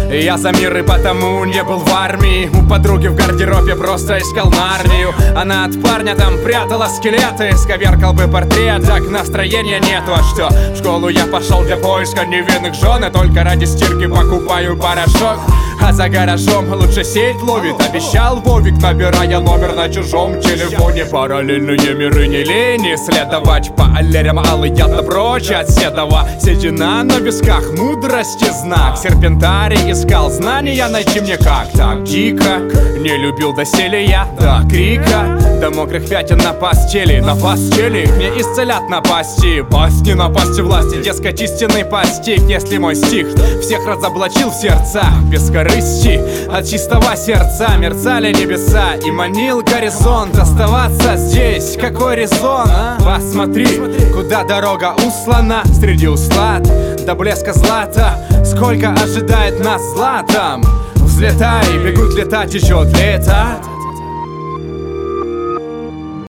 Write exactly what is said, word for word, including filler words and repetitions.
Я за мир и потому не был в армии. У подруги в гардеробе просто искал Нарнию. Она от парня там прятала скелеты. Сковеркал бы портрет, так настроения нету. А что? В школу я пошел для поиска невинных жен, и только ради стирки покупаю порошок. А за гаражом лучше сеть ловит. Обещал Вовик, набирая номер на чужом телефоне. Параллельные миры не лень исследовать. По аллерям алый яд да прочь от седова. Седина на висках, мудрости знак. Серпентарий искал знания, найти мне как. Так дико, не любил доселе я до крика, до мокрых пятен на постели. На постели мне исцелят напасти. Басни напасти власти, дескать истинный постиг. Если мой стих всех разоблачил в сердцах, без корысти от чистого сердца мерцали небеса и манил горизонт. Оставаться здесь, какой резон, а? Посмотри, куда дорога услана. Среди услад до блеска злата, сколько ожидает нас златом. Взлетай, бегут лета, течет лето.